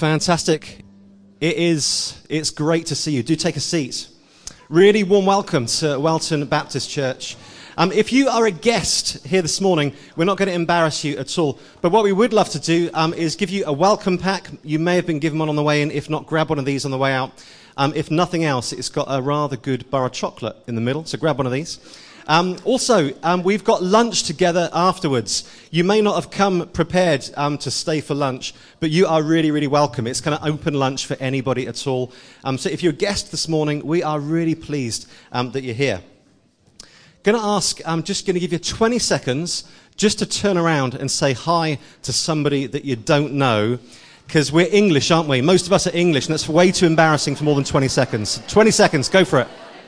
Fantastic. It's great to see you. Do take a seat. Really warm welcome to Welton Baptist Church. If you are a guest here this morning, we're not going to embarrass you at all. But what we would love to do is give you a welcome pack. You may have been given one on the way in. If not, grab one of these on the way out. If nothing else, it's got a rather good bar of chocolate in the middle, so grab one of these. We've got lunch together afterwards. You may not have come prepared to stay for lunch, but you are really, really welcome. It's kind of open lunch for anybody at all. So if you're a guest this morning, we are really pleased that you're here. I'm just going to give you 20 seconds just to turn around and say hi to somebody that you don't know, because we're English, aren't we? Most of us are English, and that's way too embarrassing for more than 20 seconds. 20 seconds, go for it.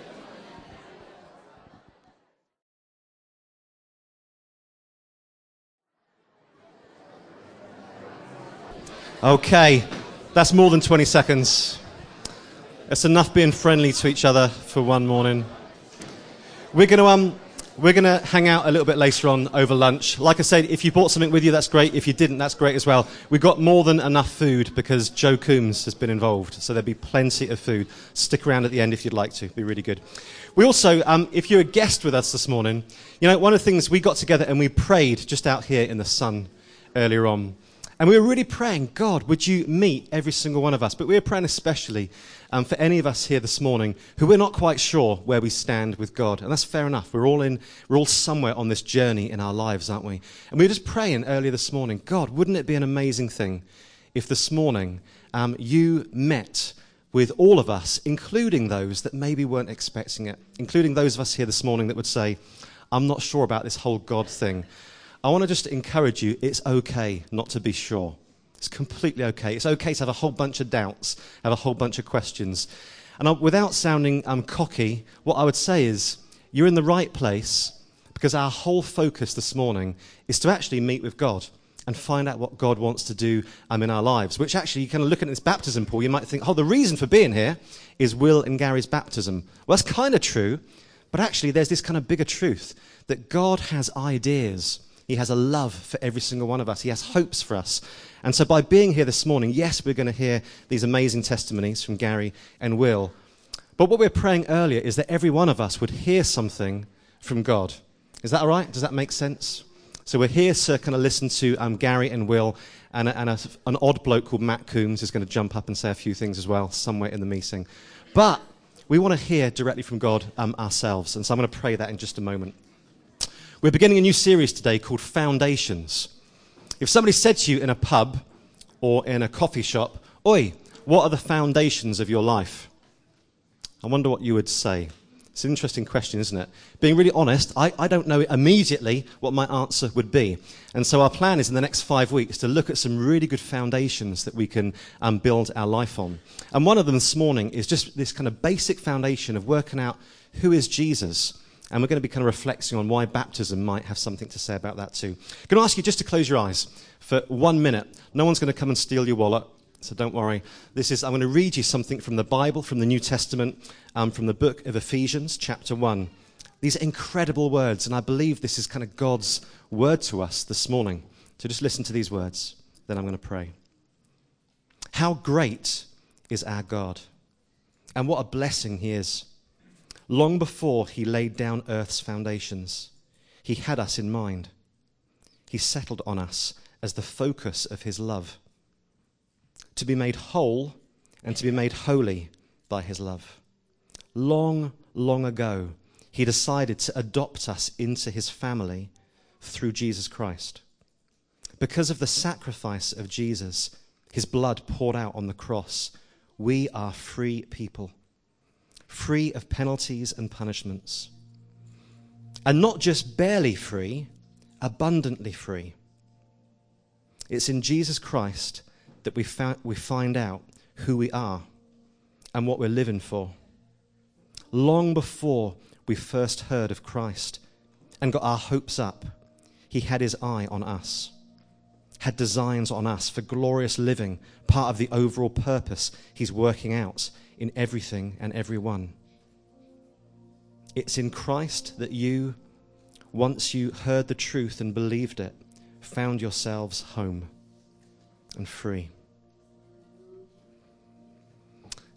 Okay, that's more than 20 seconds. It's enough being friendly to each other for one morning. We're going to hang out a little bit later on over lunch. Like I said, if you brought something with you, that's great. If you didn't, that's great as well. We've got more than enough food because Joe Coombs has been involved, so there'll be plenty of food. Stick around at the end if you'd like to. It'd be really good. We also, if you're a guest with us this morning, you know, one of the things, we got together and we prayed just out here in the sun earlier on. And we were really praying, God, would you meet every single one of us? But we were praying especially for any of us here this morning who we're not quite sure where we stand with God. And that's fair enough. We're all somewhere on this journey in our lives, aren't we? And we were just praying earlier this morning, God, wouldn't it be an amazing thing if this morning you met with all of us, including those that maybe weren't expecting it, including those of us here this morning that would say, I'm not sure about this whole God thing. I want to just encourage you, it's okay not to be sure. It's completely okay. It's okay to have a whole bunch of doubts, have a whole bunch of questions. And without sounding cocky, what I would say is you're in the right place because our whole focus this morning is to actually meet with God and find out what God wants to do in our lives, which actually, you kind of look at this baptism pool, you might think, the reason for being here is Will and Gary's baptism. Well, that's kind of true, but actually there's this kind of bigger truth that God has ideas. He has a love for every single one of us. He has hopes for us. And so by being here this morning, yes, we're going to hear these amazing testimonies from Gary and Will. But what we're praying earlier is that every one of us would hear something from God. Is that all right? Does that make sense? So we're here to kind of listen to Gary and Will, and an odd bloke called Matt Coombs is going to jump up and say a few things as well, somewhere in the meeting. But we want to hear directly from God ourselves. And so I'm going to pray that in just a moment. We're beginning a new series today called Foundations. If somebody said to you in a pub or in a coffee shop, "Oi, what are the foundations of your life?" I wonder what you would say. It's an interesting question, isn't it? Being really honest, I don't know immediately what my answer would be. And so our plan is in the next 5 weeks to look at some really good foundations that we can build our life on. And one of them this morning is just this kind of basic foundation of working out who is Jesus. And we're going to be kind of reflecting on why baptism might have something to say about that too. I'm going to ask you just to close your eyes for 1 minute. No one's going to come and steal your wallet, so don't worry. I'm going to read you something from the Bible, from the New Testament, from the book of Ephesians, chapter 1. These are incredible words, and I believe this is kind of God's word to us this morning. So just listen to these words, then I'm going to pray. How great is our God, and what a blessing he is. Long before he laid down earth's foundations, he had us in mind. He settled on us as the focus of his love, to be made whole and to be made holy by his love. Long, long ago, he decided to adopt us into his family through Jesus Christ. Because of the sacrifice of Jesus, his blood poured out on the cross, we are free people. Free of penalties and punishments. And not just barely free, abundantly free. It's in Jesus Christ that we find out who we are and what we're living for. Long before we first heard of Christ and got our hopes up, he had his eye on us, had designs on us for glorious living, part of the overall purpose he's working out in everything and everyone. It's in Christ that you, once you heard the truth and believed it, found yourselves home and free.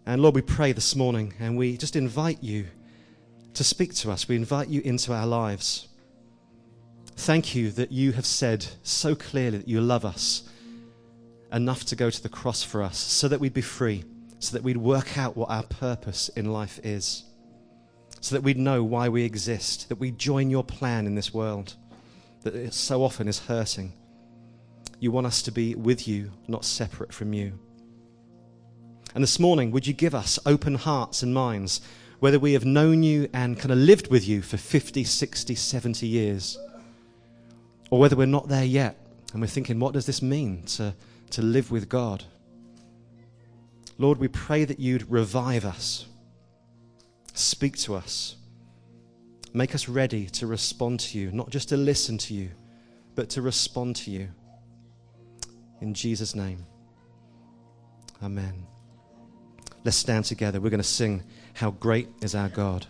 And Lord, we pray this morning and we just invite you to speak to us. We invite you into our lives. Thank you that you have said so clearly that you love us enough to go to the cross for us so that we'd be free, so that we'd work out what our purpose in life is, so that we'd know why we exist, that we join your plan in this world that it so often is hurting. You want us to be with you, not separate from you. And this morning, would you give us open hearts and minds, whether we have known you and kind of lived with you for 50, 60, 70 years, or whether we're not there yet and we're thinking, what does this mean to live with God? Lord, we pray that you'd revive us, speak to us, make us ready to respond to you, not just to listen to you, but to respond to you. In Jesus' name, amen. Let's stand together. We're going to sing How Great Is Our God.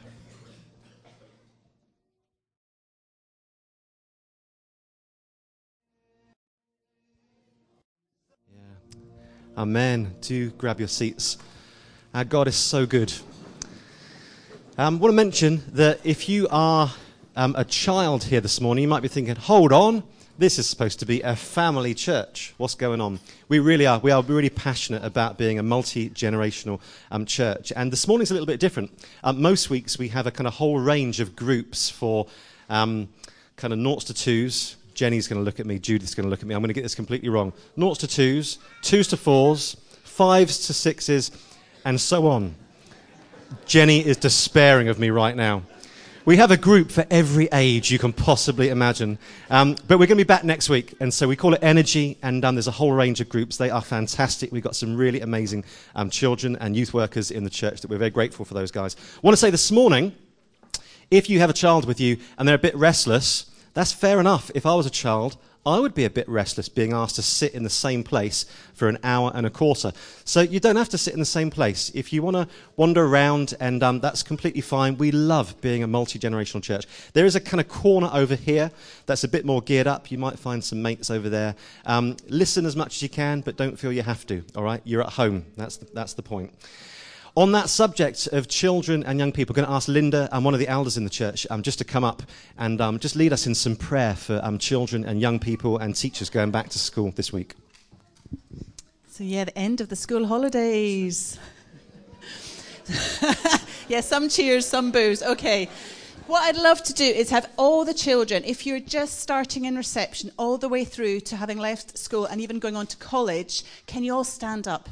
Amen. Do grab your seats. Our God is so good. I want to mention that if you are a child here this morning, you might be thinking, hold on, this is supposed to be a family church. What's going on? We really are. We are really passionate about being a multi-generational church. And this morning's a little bit different. Most weeks we have a kind of whole range of groups for kind of noughts to twos. Jenny's going to look at me, Judith's going to look at me. I'm going to get this completely wrong. Noughts to twos, twos to fours, fives to sixes, and so on. Jenny is despairing of me right now. We have a group for every age you can possibly imagine. But we're going to be back next week, and so we call it Energy, and there's a whole range of groups. They are fantastic. We've got some really amazing children and youth workers in the church that we're very grateful for those guys. I want to say this morning, if you have a child with you and they're a bit restless, that's fair enough. If I was a child, I would be a bit restless being asked to sit in the same place for an hour and a quarter. So you don't have to sit in the same place. If you want to wander around, and that's completely fine. We love being a multi-generational church. There is a kind of corner over here that's a bit more geared up. You might find some mates over there. Listen as much as you can, but don't feel you have to, all right? You're at home. That's the point. On that subject of children and young people, I'm going to ask Linda and one of the elders in the church just to come up and just lead us in some prayer for children and young people and teachers going back to school this week. So the end of the school holidays. Some cheers, some boos. Okay. What I'd love to do is have all the children, if you're just starting in reception, all the way through to having left school and even going on to college, can you all stand up?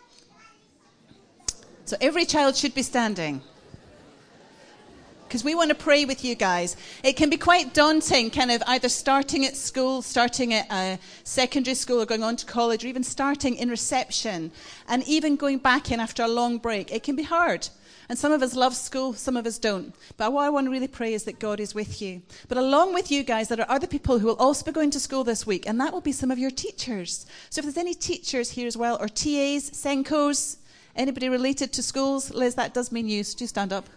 So every child should be standing, because we want to pray with you guys. It can be quite daunting, kind of either starting at school, starting at secondary school, or going on to college, or even starting in reception, and even going back in after a long break. It can be hard. And some of us love school, some of us don't. But what I want to really pray is that God is with you. But along with you guys, there are other people who will also be going to school this week, and that will be some of your teachers. So if there's any teachers here as well, or TAs, Senkos, anybody related to schools? Liz, that does mean you. So do stand up.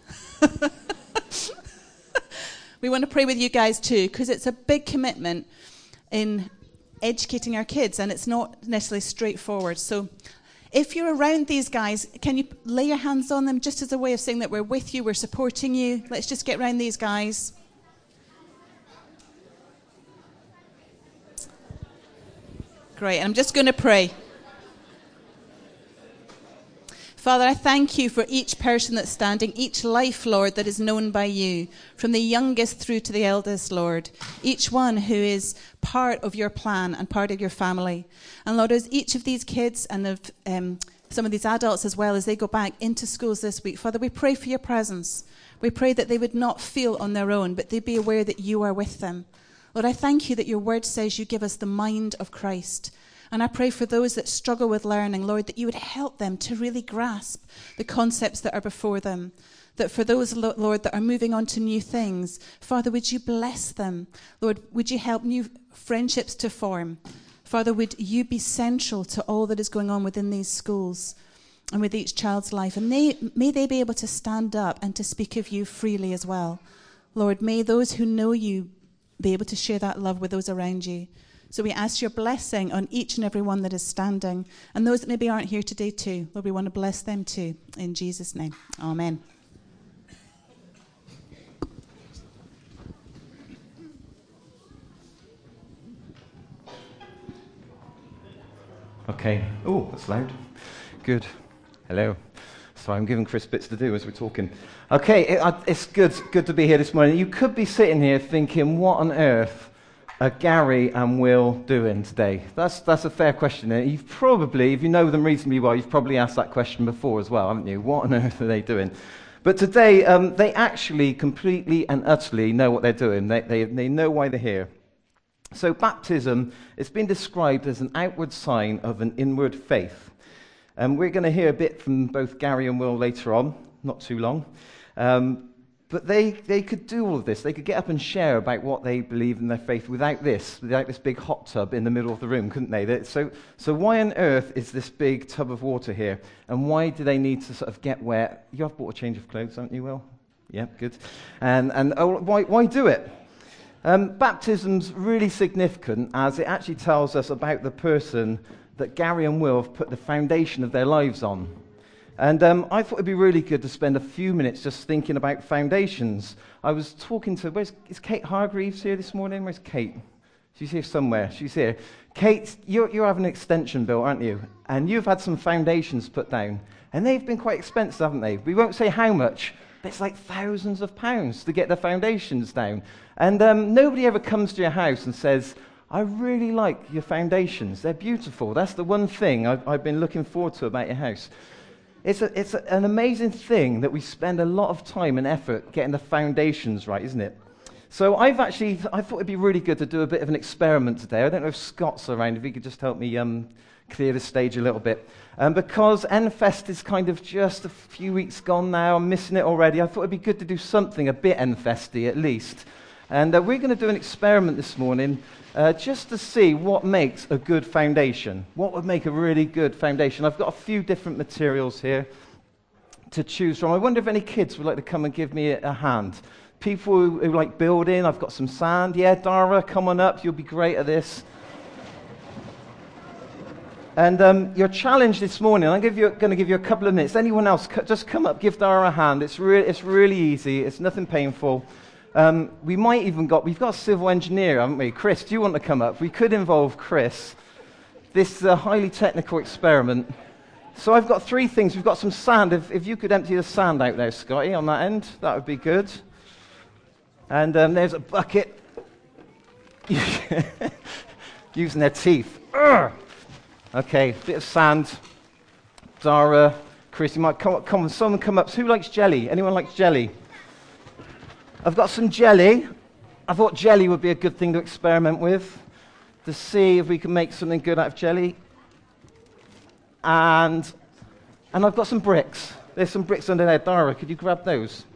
We want to pray with you guys too, because it's a big commitment in educating our kids, and it's not necessarily straightforward. So if you're around these guys, can you lay your hands on them just as a way of saying that we're with you, we're supporting you? Let's just get around these guys. Great. And I'm just going to pray. Father, I thank you for each person that's standing, each life, Lord, that is known by you, from the youngest through to the eldest, Lord. Each one who is part of your plan and part of your family. And Lord, as each of these kids and of some of these adults as well, as they go back into schools this week, Father, we pray for your presence. We pray that they would not feel on their own, but they'd be aware that you are with them. Lord, I thank you that your word says you give us the mind of Christ. And I pray for those that struggle with learning, Lord, that you would help them to really grasp the concepts that are before them. That for those, Lord, that are moving on to new things, Father, would you bless them? Lord, would you help new friendships to form? Father, would you be central to all that is going on within these schools and with each child's life? And may they be able to stand up and to speak of you freely as well. Lord, may those who know you be able to share that love with those around you. So we ask your blessing on each and every one that is standing, and those that maybe aren't here today too. Lord, we want to bless them too. In Jesus' name, amen. Okay. Oh, that's loud. Good. Hello. Sorry, I'm giving Chris bits to do as we're talking. Okay, it's good to be here this morning. You could be sitting here thinking, what on earth are Gary and Will doing today? That's a fair question. You've probably, if you know them reasonably well, you've probably asked that question before as well, haven't you? What on earth are they doing? But today, they actually completely and utterly know what they're doing. They know why they're here. So baptism, it's been described as an outward sign of an inward faith. And we're going to hear a bit from both Gary and Will later on, not too long. But they could do all of this. They could get up and share about what they believe in their faith without this big hot tub in the middle of the room, couldn't they? So why on earth is this big tub of water here? And why do they need to sort of get wet? You have bought a change of clothes, haven't you, Will? Yeah, good. And why do it? Baptism's really significant as it actually tells us about the person that Gary and Will have put the foundation of their lives on. And I thought it'd be really good to spend a few minutes just thinking about foundations. I was talking to, is Kate Hargreaves here this morning? Where's Kate? She's here somewhere. She's here. Kate, you're having an extension built, aren't you? And you've had some foundations put down. And they've been quite expensive, haven't they? We won't say how much, but it's like thousands of pounds to get the foundations down. And nobody ever comes to your house and says, I really like your foundations. They're beautiful. That's the one thing I've been looking forward to about your house. It's an amazing thing that we spend a lot of time and effort getting the foundations right, isn't it? So I thought it'd be really good to do a bit of an experiment today. I don't know if Scott's around, if he could just help me clear the stage a little bit. Because Enfest is kind of just a few weeks gone now, I'm missing it already. I thought it'd be good to do something a bit Enfesty at least. And we're going to do an experiment this morning just to see what makes a good foundation. What would make a really good foundation? I've got a few different materials here to choose from. I wonder if any kids would like to come and give me a hand. People who like building, I've got some sand. Yeah, Dara, come on up. You'll be great at this. And your challenge this morning, I'm going to give you a couple of minutes. Anyone else, just come up, give Dara a hand. It's really easy. It's nothing painful. We've got a civil engineer, haven't we? Chris, do you want to come up? We could involve Chris. This is a highly technical experiment. So I've got three things. We've got some sand. If you could empty the sand out there, Scotty, on that end, that would be good. And there's a bucket. Using their teeth. Urgh! Okay, bit of sand. Dara, Chris, you might come on. Someone come up. Who likes jelly? Anyone likes jelly? I've got some jelly. I thought jelly would be a good thing to experiment with, to see if we can make something good out of jelly. And I've got some bricks. There's some bricks under there. Dara, could you grab those?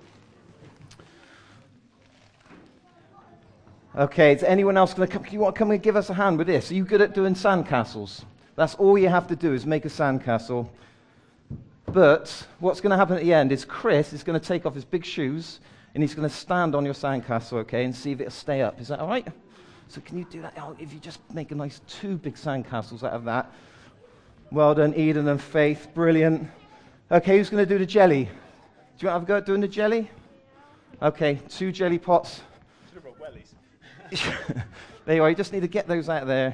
Okay, is anyone else going to come? You want to come and give us a hand with this? Are you good at doing sandcastles? That's all you have to do is make a sandcastle. But what's going to happen at the end is Chris is going to take off his big shoes and he's going to stand on your sandcastle, okay, and see if it'll stay up. Is that all right? So can you do that? Oh, if you just make a nice 2 big sandcastles out of that. Well done, Eden and Faith. Brilliant. Okay, who's going to do the jelly? Do you want to have a go at doing the jelly? Okay, 2 jelly pots. Should have brought wellies. There you are. You just need to get those out of there.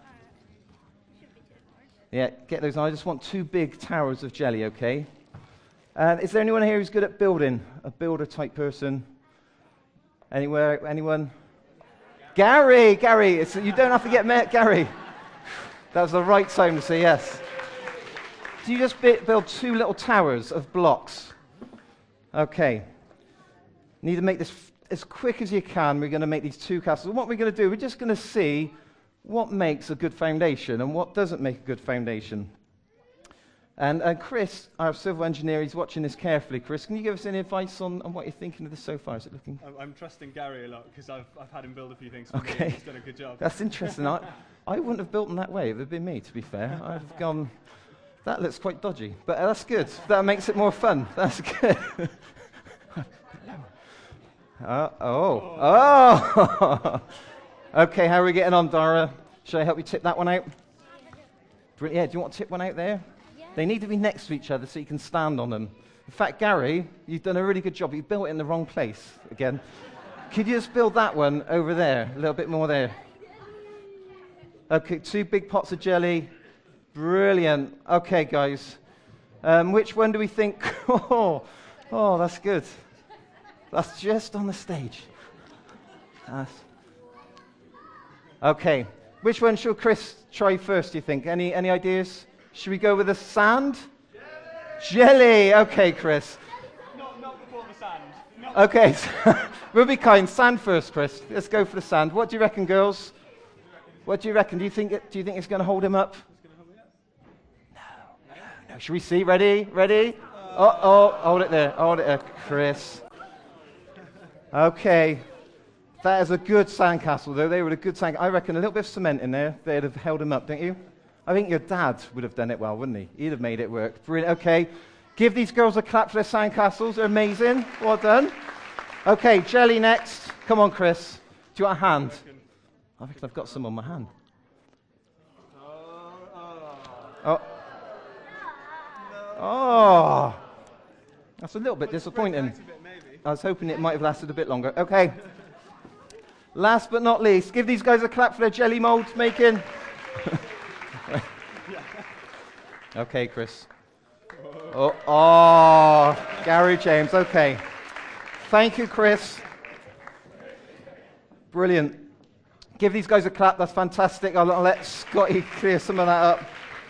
Yeah, get those. I just want 2 big towers of jelly, okay? And is there anyone here who's good at building? A builder type person? Anywhere? Anyone? Gary! You don't have to get met, Gary. That was the right time to say yes. Do you just build 2 little towers of blocks? Okay. Need to make this as quick as you can. We're going to make these 2 castles. What we're going to do, we're just going to see what makes a good foundation and what doesn't make a good foundation. And Chris, our civil engineer, he's watching this carefully. Chris, can you give us any advice on what you're thinking of this so far? Is it looking? I'm trusting Gary a lot because I've had him build a few things for me. Okay. He's done a good job. That's interesting. I wouldn't have built them that way. It would have been me, to be fair. I'd have gone, that looks quite dodgy. But that's good. That makes it more fun. That's good. Oh. Okay, how are we getting on, Dara? Should I help you tip that one out? Yeah, do you want to tip one out there? Yeah. They need to be next to each other so you can stand on them. In fact, Gary, you've done a really good job. You built it in the wrong place again. Could you just build that one over there? A little bit more there. Okay, 2 big pots of jelly. Brilliant. Okay, guys. Which one do we think? Oh, that's good. That's just on the stage. Okay. Which one should Chris try first, do you think? Any ideas? Should we go with the sand? Jelly. Okay, Chris. Not before the sand. Okay, we'll be kind. Sand first, Chris. Let's go for the sand. What do you reckon, girls? What do you reckon? Do you think it's going to hold him up? No. Should we see? Ready? Hold it there, Chris. Okay. That is a good sandcastle, though. They were a good sand. I reckon a little bit of cement in there, they'd have held him up, don't you? I think your dad would have done it well, wouldn't he? He'd have made it work. Brilliant. Okay. Give these girls a clap for their sandcastles. They're amazing. Well done. Okay, jelly next. Come on, Chris. Do you want a hand? I reckon I've got some on my hand. Oh. That's a little bit disappointing. I was hoping it might have lasted a bit longer. Okay. Last but not least, give these guys a clap for their jelly molds making. Okay, Chris. Gary James. Okay. Thank you, Chris. Brilliant. Give these guys a clap. That's fantastic. I'll let Scotty clear some of that up.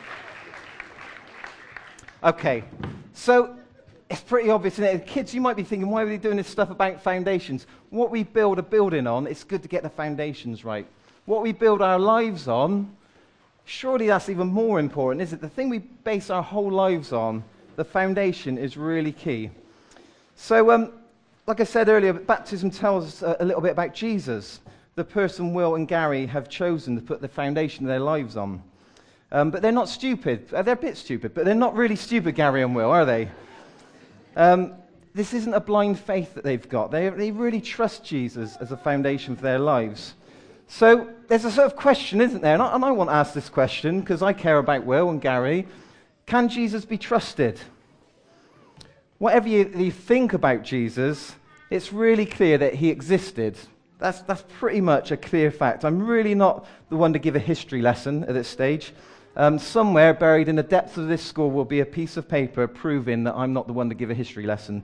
Okay. So it's pretty obvious, isn't it? Kids, you might be thinking, why are they doing this stuff about foundations? What we build a building on, it's good to get the foundations right. What we build our lives on, surely that's even more important, isn't it? The thing we base our whole lives on, the foundation is really key. So, like I said earlier, baptism tells us a little bit about Jesus. The person Will and Gary have chosen to put the foundation of their lives on. But they're not stupid. They're a bit stupid, but they're not really stupid, Gary and Will, are they? This isn't a blind faith that they've got. They really trust Jesus as a foundation for their lives. So there's a sort of question, isn't there? And I want to ask this question because I care about Will and Gary. Can Jesus be trusted? Whatever you think about Jesus, it's really clear that he existed. That's pretty much a clear fact. I'm really not the one to give a history lesson at this stage. Somewhere buried in the depths of this school will be a piece of paper proving that I'm not the one to give a history lesson.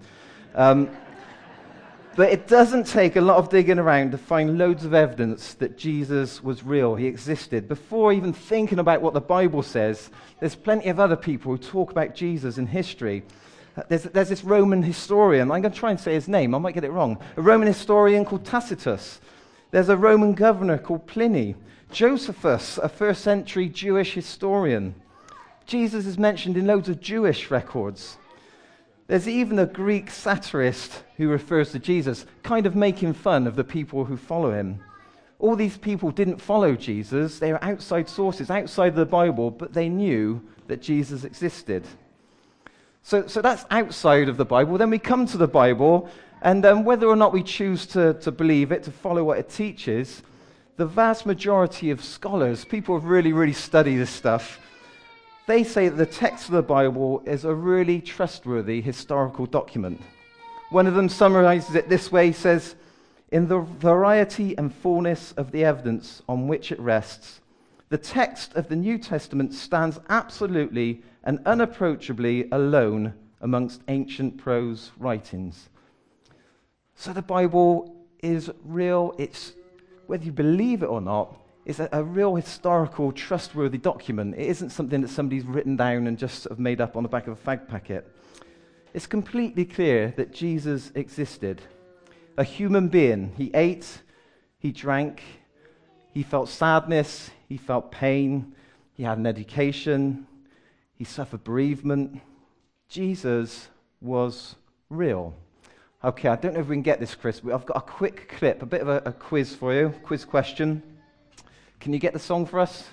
But it doesn't take a lot of digging around to find loads of evidence that Jesus was real, he existed. Before even thinking about what the Bible says, there's plenty of other people who talk about Jesus in history. There's this Roman historian, I'm going to try and say his name, I might get it wrong, a Roman historian called Tacitus. There's a Roman governor called Pliny. Josephus, a first century Jewish historian. Jesus is mentioned in loads of Jewish records. There's even a Greek satirist who refers to Jesus, kind of making fun of the people who follow him. All these people didn't follow Jesus. They were outside sources, outside the Bible, but they knew that Jesus existed. So that's outside of the Bible. Then we come to the Bible, and whether or not we choose to believe it, to follow what it teaches, the vast majority of scholars, people who really study this stuff, they say that the text of the Bible is a really trustworthy historical document. One of them summarizes it this way, he says, "In the variety and fullness of the evidence on which it rests, the text of the New Testament stands absolutely and unapproachably alone amongst ancient prose writings." So the Bible is real. It's, whether you believe it or not, it's a real historical, trustworthy document. It isn't something that somebody's written down and just sort of made up on the back of a fag packet. It's completely clear that Jesus existed. A human being. He ate, he drank, he felt sadness, he felt pain, he had an education, he suffered bereavement. Jesus was real. Okay, I don't know if we can get this, Chris, but I've got a quick clip, a bit of a quiz for you, quiz question. Can you get the song for us?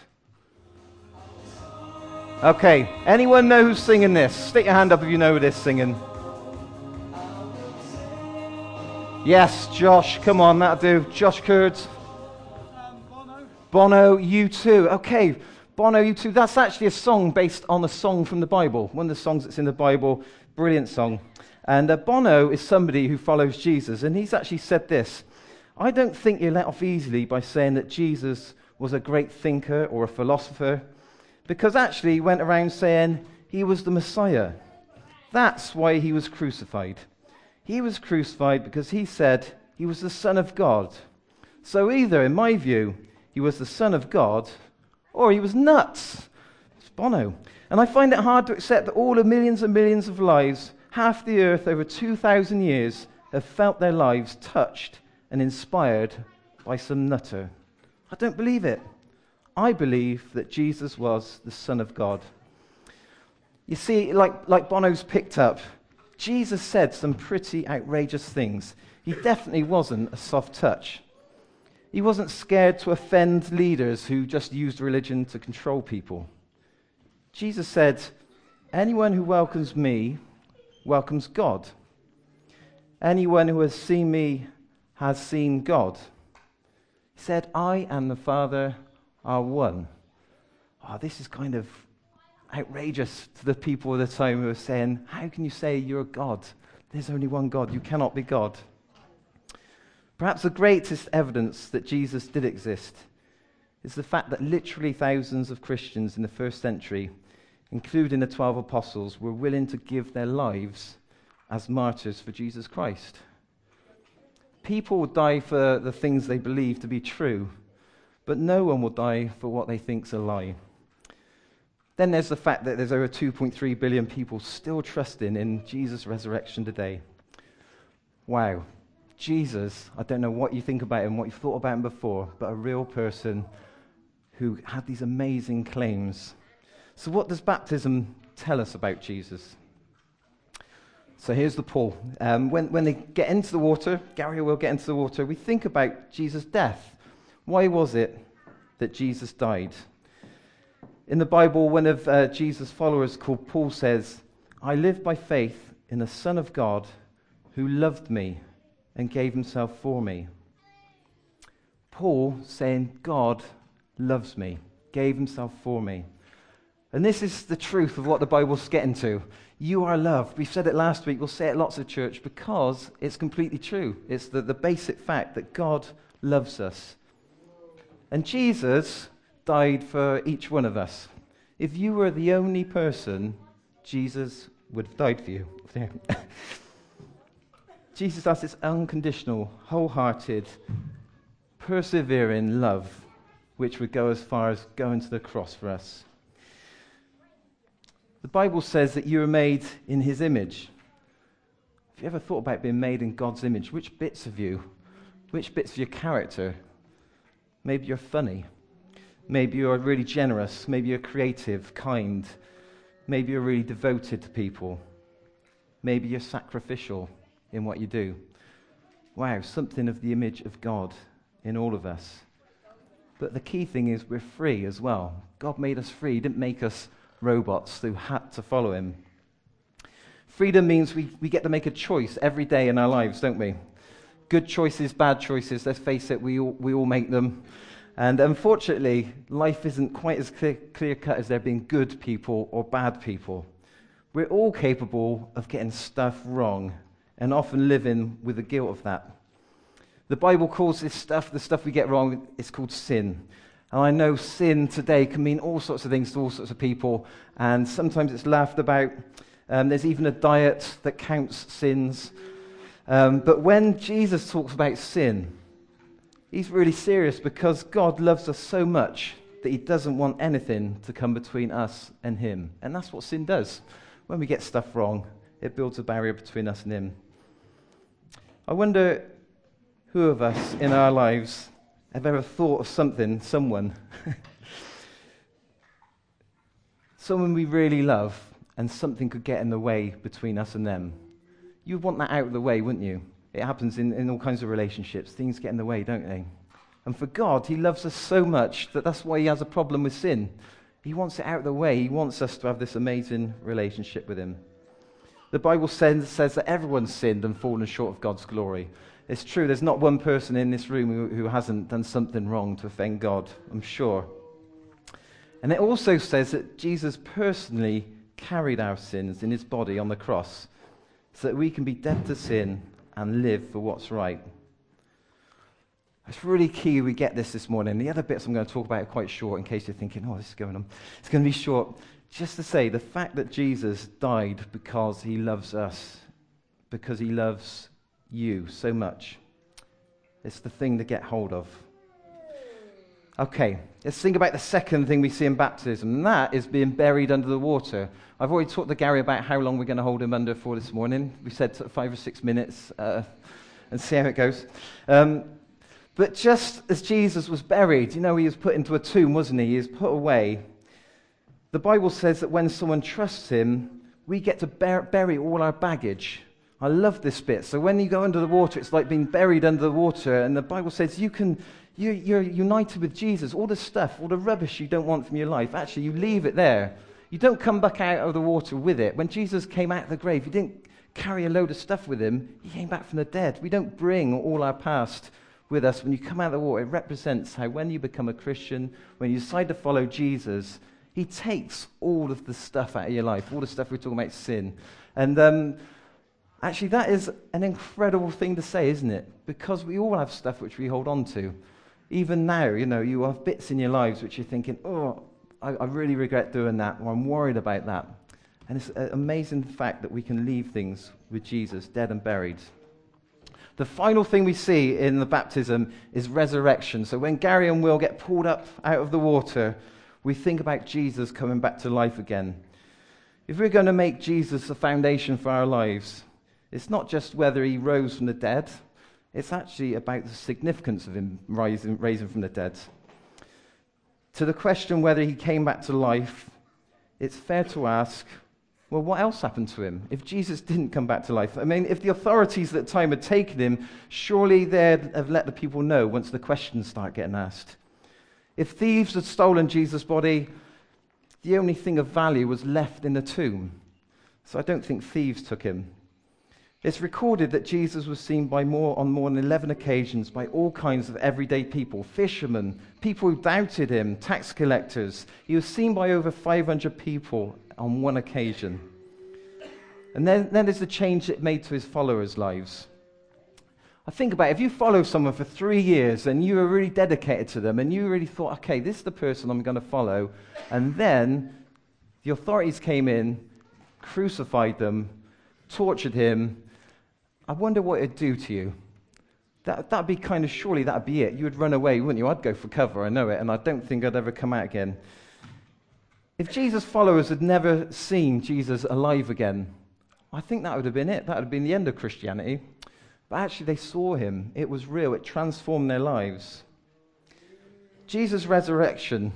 Okay, anyone know who's singing this? Stick your hand up if you know who this singing. Yes, Josh, come on, that'll do. Josh Kurds. Bono, U2. Okay, Bono, U2. That's actually a song based on a song from the Bible. One of the songs that's in the Bible. Brilliant song. And Bono is somebody who follows Jesus. And he's actually said this. I don't think you're let off easily by saying that Jesus was a great thinker or a philosopher. Because actually he went around saying he was the Messiah. That's why he was crucified. He was crucified because he said he was the Son of God. So either, in my view, he was the Son of God, or he was nuts. It's Bono. And I find it hard to accept that all the millions and millions of lives, half the earth over 2,000 years, have felt their lives touched and inspired by some nutter. I don't believe it. I believe that Jesus was the Son of God. You see, like Bono's picked up, Jesus said some pretty outrageous things. He definitely wasn't a soft touch. He wasn't scared to offend leaders who just used religion to control people. Jesus said, anyone who welcomes me welcomes God. Anyone who has seen me has seen God. He said, I and the Father are one. Oh, this is kind of outrageous to the people of the time who are saying, how can you say you're God? There's only one God. You cannot be God. Perhaps the greatest evidence that Jesus did exist is the fact that literally thousands of Christians in the first century, including the 12 apostles, were willing to give their lives as martyrs for Jesus Christ. People will die for the things they believe to be true, but no one will die for what they think's a lie. Then there's the fact that there's over 2.3 billion people still trusting in Jesus' resurrection today. Wow. Jesus, I don't know what you think about him, what you've thought about him before, but a real person who had these amazing claims. So what does baptism tell us about Jesus? So here's the pull. When they get into the water, Gary will get into the water, we think about Jesus' death. Why was it that Jesus died? In the Bible, one of Jesus' followers called Paul says, I live by faith in the Son of God who loved me and gave himself for me. Paul saying, God loves me, gave himself for me. And this is the truth of what the Bible's getting to. You are loved. We said it last week. We'll say it lots of church because it's completely true. It's the basic fact that God loves us. And Jesus died for each one of us. If you were the only person, Jesus would have died for you. Jesus has this unconditional, wholehearted, persevering love, which would go as far as going to the cross for us. The Bible says that you were made in his image. Have you ever thought about being made in God's image? Which bits of you? Which bits of your character? Maybe you're funny. Maybe you're really generous. Maybe you're creative, kind. Maybe you're really devoted to people. Maybe you're sacrificial in what you do. Wow, something of the image of God in all of us. But the key thing is we're free as well. God made us free. He didn't make us robots who had to follow him. Freedom means we get to make a choice every day in our lives, don't we? Good choices, bad choices, let's face it, we all make them. And unfortunately, life isn't quite as clear-cut as there being good people or bad people. We're all capable of getting stuff wrong and often living with the guilt of that. The Bible calls this stuff, the stuff we get wrong, it's called sin. And I know sin today can mean all sorts of things to all sorts of people, and sometimes it's laughed about. There's even a diet that counts sins. But when Jesus talks about sin, he's really serious because God loves us so much that he doesn't want anything to come between us and him. And that's what sin does. When we get stuff wrong, it builds a barrier between us and him. I wonder who of us in our lives have ever thought of someone we really love, and something could get in the way between us and them. You'd want that out of the way, wouldn't you? It happens in all kinds of relationships. Things get in the way, don't they? And for God, he loves us so much that that's why he has a problem with sin. He wants it out of the way. He wants us to have this amazing relationship with him. The Bible says that everyone's sinned and fallen short of God's glory. It's true, there's not one person in this room who hasn't done something wrong to offend God, I'm sure. And it also says that Jesus personally carried our sins in his body on the cross so that we can be dead to sin and live for what's right. It's really key we get this morning. The other bits I'm going to talk about are quite short in case you're thinking, oh, this is going on. It's going to be short. Just to say, the fact that Jesus died because he loves us, because he loves you so much, it's the thing to get hold of. Okay, let's think about the second thing we see in baptism, and that is being buried under the water. I've already talked to Gary about how long we're going to hold him under for this morning. We said 5 or 6 minutes, and see how it goes. But just as Jesus was buried, he was put into a tomb, wasn't he? He was put away. The Bible says that when someone trusts him, we get to bury all our baggage. I love this bit. So when you go under the water, it's like being buried under the water, and the Bible says you're united with Jesus. All the stuff, all the rubbish you don't want from your life, actually you leave it there. You don't come back out of the water with it. When Jesus came out of the grave, he didn't carry a load of stuff with him. He came back from the dead. We don't bring all our past with us. When you come out of the water, it represents how when you become a Christian, when you decide to follow Jesus, he takes all of the stuff out of your life, all the stuff we're talking about, sin. And actually, that is an incredible thing to say, isn't it? Because we all have stuff which we hold on to. Even now, you have bits in your lives which you're thinking, oh, I really regret doing that, or I'm worried about that. And it's an amazing fact that we can leave things with Jesus, dead and buried. The final thing we see in the baptism is resurrection. So when Gary and Will get pulled up out of the water, we think about Jesus coming back to life again. If we're going to make Jesus the foundation for our lives, it's not just whether he rose from the dead, it's actually about the significance of him raising from the dead. To the question whether he came back to life, it's fair to ask, well, what else happened to him? If Jesus didn't come back to life, if the authorities at the time had taken him, surely they'd have let the people know once the questions start getting asked. If thieves had stolen Jesus' body, the only thing of value was left in the tomb. So I don't think thieves took him. It's recorded that Jesus was seen on more than 11 occasions by all kinds of everyday people, fishermen, people who doubted him, tax collectors. He was seen by over 500 people on one occasion. And then there's the change it made to his followers' lives. I think about it, if you follow someone for 3 years and you were really dedicated to them and you really thought, okay, this is the person I'm going to follow, and then the authorities came in, crucified them, tortured him, I wonder what it'd do to you. That'd be surely that'd be it. You would run away, wouldn't you? I'd go for cover, I know it, and I don't think I'd ever come out again. If Jesus' followers had never seen Jesus alive again, I think that would have been it. That would have been the end of Christianity. But actually they saw him. It was real. It transformed their lives. Jesus' resurrection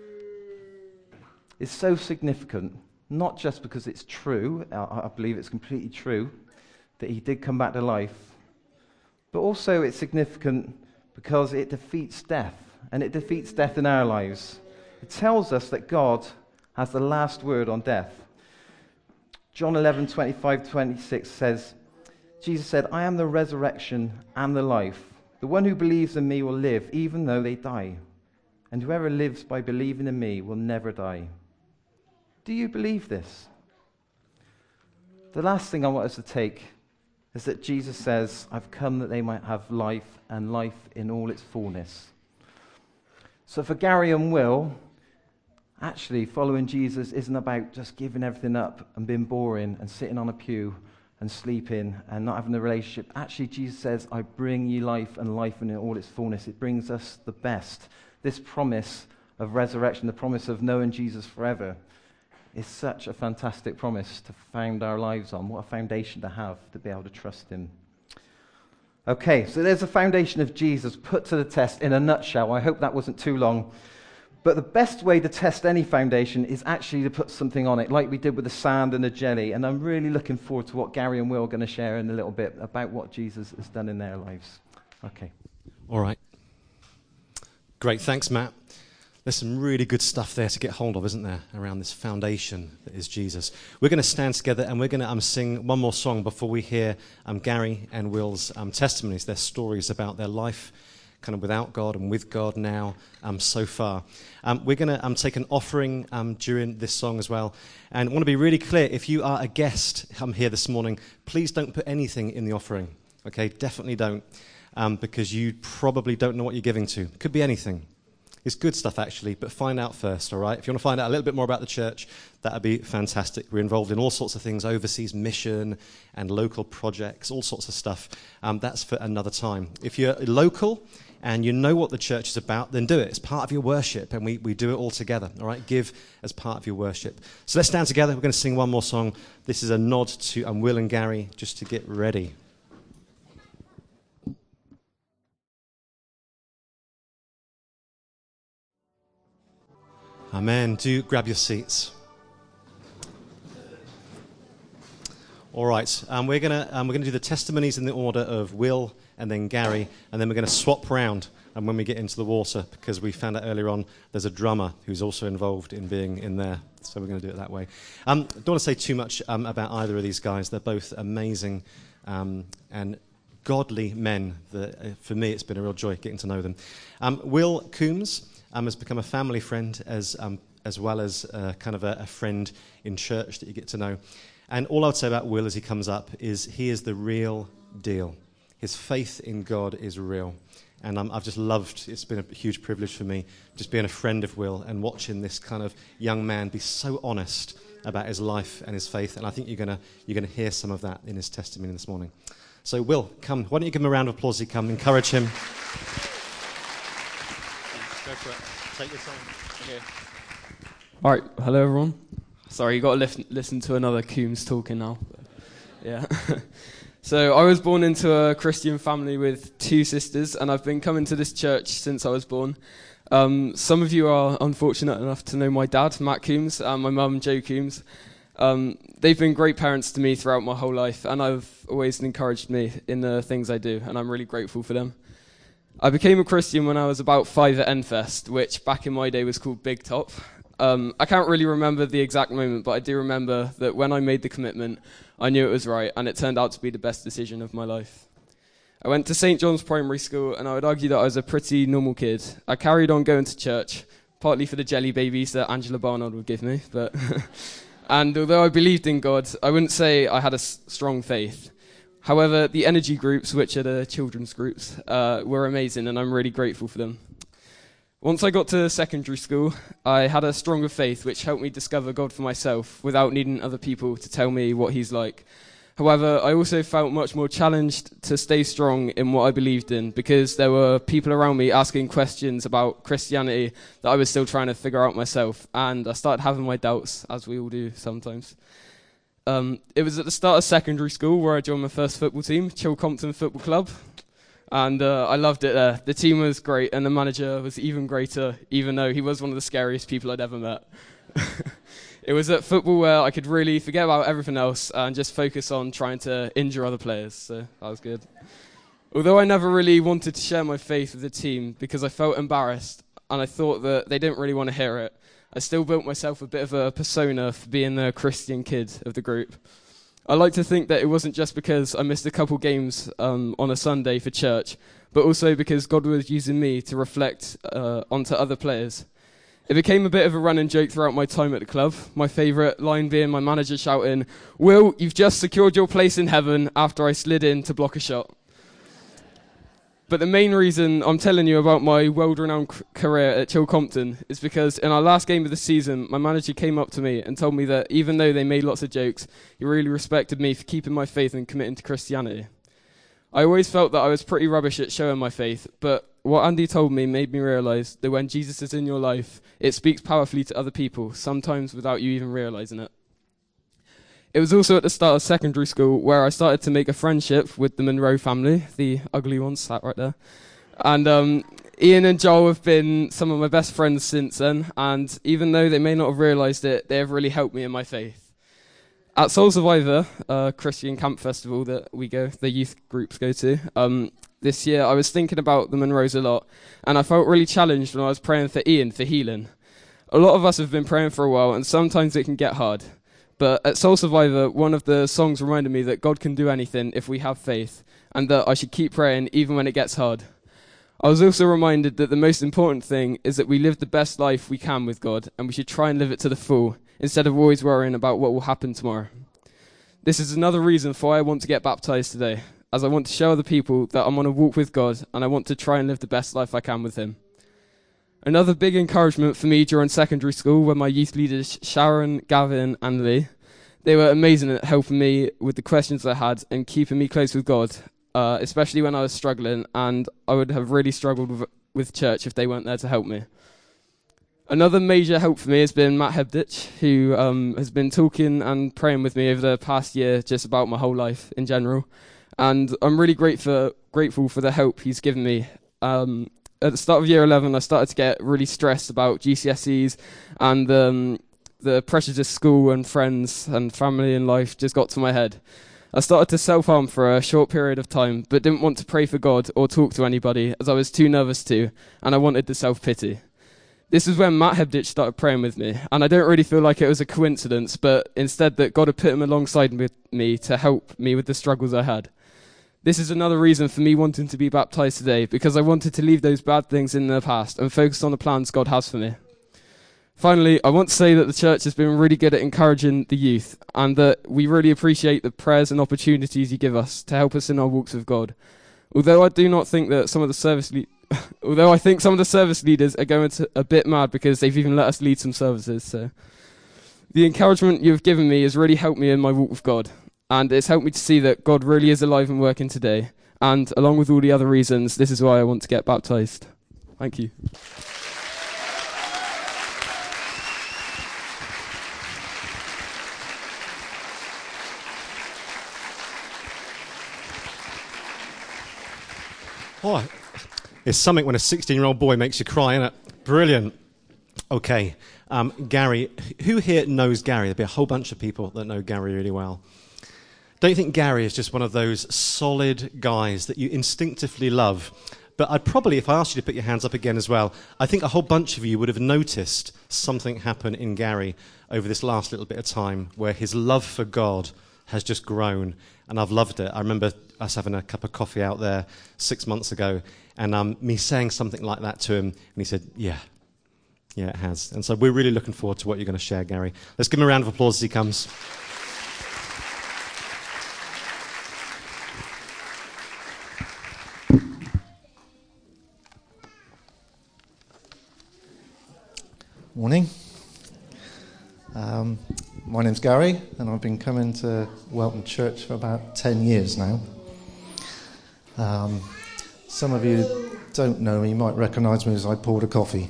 is so significant, not just because it's true, I believe it's completely true, that he did come back to life, but also it's significant because it defeats death, and it defeats death in our lives. It tells us that God has the last word on death. John 11:25-26 says, Jesus said, I am the resurrection and the life. The one who believes in me will live even though they die. And whoever lives by believing in me will never die. Do you believe this? The last thing I want us to take is that Jesus says, I've come that they might have life and life in all its fullness. So for Gary and Will, actually following Jesus isn't about just giving everything up and being boring and sitting on a pew and sleeping and not having a relationship. Actually, Jesus says, I bring you life and life in all its fullness. It brings us the best. This promise of resurrection, the promise of knowing Jesus forever, is such a fantastic promise to found our lives on. What a foundation to have, to be able to trust him. Okay, so there's the foundation of Jesus put to the test in a nutshell. I hope that wasn't too long. But the best way to test any foundation is actually to put something on it, like we did with the sand and the jelly. And I'm really looking forward to what Gary and Will are going to share in a little bit about what Jesus has done in their lives. Okay. All right. Great, thanks, Matt. There's some really good stuff there to get hold of, isn't there, around this foundation that is Jesus. We're going to stand together and we're going to sing one more song before we hear Gary and Will's testimonies, their stories about their life kind of without God and with God now so far. We're going to take an offering during this song as well. And I want to be really clear, if you are a guest here this morning, please don't put anything in the offering. Okay, definitely don't, because you probably don't know what you're giving to. Could be anything. It's good stuff, actually, but find out first, all right? If you want to find out a little bit more about the church, that would be fantastic. We're involved in all sorts of things, overseas mission and local projects, all sorts of stuff. That's for another time. If you're local and you know what the church is about, then do it. It's part of your worship, and we do it all together, all right? Give as part of your worship. So let's stand together. We're going to sing one more song. This is a nod to Will and Gary, just to get ready. Amen. Do grab your seats. All right. We're gonna do the testimonies in the order of Will and then Gary, and then we're going to swap round. And when we get into the water, because we found out earlier on, there's a drummer who's also involved in being in there. So we're going to do it that way. I don't want to say too much about either of these guys. They're both amazing and godly men. For me, it's been a real joy getting to know them. Will Coombs has become a family friend as well as kind of a friend in church that you get to know. And all I would say about Will as he comes up is he is the real deal. His faith in God is real. And I've just loved, it's been a huge privilege for me, just being a friend of Will and watching this kind of young man be so honest about his life and his faith. And I think you're gonna hear some of that in his testimony this morning. So Will, come. Why don't you give him a round of applause as he comes? Encourage him. Go for it. Take your time. Okay. All right. Hello, everyone. Sorry, you got to listen to another Coombs talking now. Yeah. So I was born into a Christian family with 2 sisters, and I've been coming to this church since I was born. Some of you are unfortunate enough to know my dad, Matt Coombs, and my mum, Jo Coombs. They've been great parents to me throughout my whole life, and I've always encouraged me in the things I do, and I'm really grateful for them. I became a Christian when I was about 5 at Enfest, which back in my day was called Big Top. I can't really remember the exact moment, but I do remember that when I made the commitment, I knew it was right, and it turned out to be the best decision of my life. I went to St. John's Primary School, and I would argue that I was a pretty normal kid. I carried on going to church, partly for the jelly babies that Angela Barnard would give me, but and although I believed in God, I wouldn't say I had a strong faith. However, the energy groups, which are the children's groups, were amazing, and I'm really grateful for them. Once I got to secondary school, I had a stronger faith, which helped me discover God for myself without needing other people to tell me what he's like. However, I also felt much more challenged to stay strong in what I believed in, because there were people around me asking questions about Christianity that I was still trying to figure out myself, and I started having my doubts, as we all do sometimes. It was at the start of secondary school where I joined my first football team, Chilcompton Football Club, and I loved it there. The team was great, and the manager was even greater, even though he was one of the scariest people I'd ever met. It was at football where I could really forget about everything else and just focus on trying to injure other players, so that was good. Although I never really wanted to share my faith with the team because I felt embarrassed and I thought that they didn't really want to hear it, I still built myself a bit of a persona for being the Christian kid of the group. I like to think that it wasn't just because I missed a couple games on a Sunday for church, but also because God was using me to reflect onto other players. It became a bit of a running joke throughout my time at the club, my favourite line being my manager shouting, "Will, you've just secured your place in heaven," after I slid in to block a shot. But the main reason I'm telling you about my world-renowned career at Chilcompton is because in our last game of the season, my manager came up to me and told me that even though they made lots of jokes, he really respected me for keeping my faith and committing to Christianity. I always felt that I was pretty rubbish at showing my faith, but what Andy told me made me realise that when Jesus is in your life, it speaks powerfully to other people, sometimes without you even realising it. It was also at the start of secondary school where I started to make a friendship with the Monroe family, the ugly ones sat right there. And Ian and Joel have been some of my best friends since then, and even though they may not have realised it, they have really helped me in my faith. At Soul Survivor, a Christian camp festival that the youth groups go to, this year, I was thinking about the Monroes a lot, and I felt really challenged when I was praying for Ian for healing. A lot of us have been praying for a while, and sometimes it can get hard. But at Soul Survivor, one of the songs reminded me that God can do anything if we have faith, and that I should keep praying even when it gets hard. I was also reminded that the most important thing is that we live the best life we can with God, and we should try and live it to the full, instead of always worrying about what will happen tomorrow. This is another reason for why I want to get baptized today, as I want to show other people that I'm on a walk with God, and I want to try and live the best life I can with him. Another big encouragement for me during secondary school were my youth leaders Sharon, Gavin and Lee. They were amazing at helping me with the questions I had and keeping me close with God, especially when I was struggling, and I would have really struggled with church if they weren't there to help me. Another major help for me has been Matt Hebditch, who has been talking and praying with me over the past year just about my whole life in general. And I'm really grateful for the help he's given me. At the start of year 11, I started to get really stressed about GCSEs, and the pressures of school and friends and family and life just got to my head. I started to self-harm for a short period of time, but didn't want to pray for God or talk to anybody, as I was too nervous to, and I wanted the self-pity. This is when Matt Hebditch started praying with me, and I don't really feel like it was a coincidence, but instead that God had put him alongside with me to help me with the struggles I had. This is another reason for me wanting to be baptized today, because I wanted to leave those bad things in the past and focus on the plans God has for me. Finally, I want to say that the church has been really good at encouraging the youth, and that we really appreciate the prayers and opportunities you give us to help us in our walks with God. Although I think some of the service leaders are going a bit mad because they've even let us lead some services. So the encouragement you've given me has really helped me in my walk with God, and it's helped me to see that God really is alive and working today. And along with all the other reasons, this is why I want to get baptized. Thank you. Oh, it's something when a 16-year-old boy makes you cry, isn't it? Brilliant. Okay, Gary, who here knows Gary? There'll be a whole bunch of people that know Gary really well. Don't you think Gary is just one of those solid guys that you instinctively love? But I'd probably, if I asked you to put your hands up again as well, I think a whole bunch of you would have noticed something happen in Gary over this last little bit of time where his love for God has just grown, and I've loved it. I remember us having a cup of coffee out there 6 months ago, and me saying something like that to him, and he said, yeah, it has. And so we're really looking forward to what you're going to share, Gary. Let's give him a round of applause as he comes. Morning. My name's Gary, and I've been coming to Welton Church for about 10 years now. Some of you don't know me, you might recognise me as I poured a coffee.